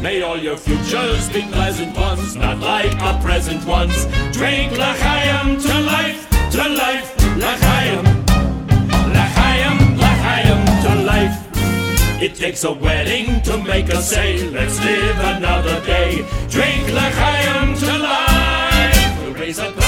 May all your futures be pleasant ones, not like our present ones. Drink L'chaim to life, L'chaim. L'chaim, L'chaim to life. It takes a wedding to make us say, let's live another day. Drink L'chaim to life. We'll raise a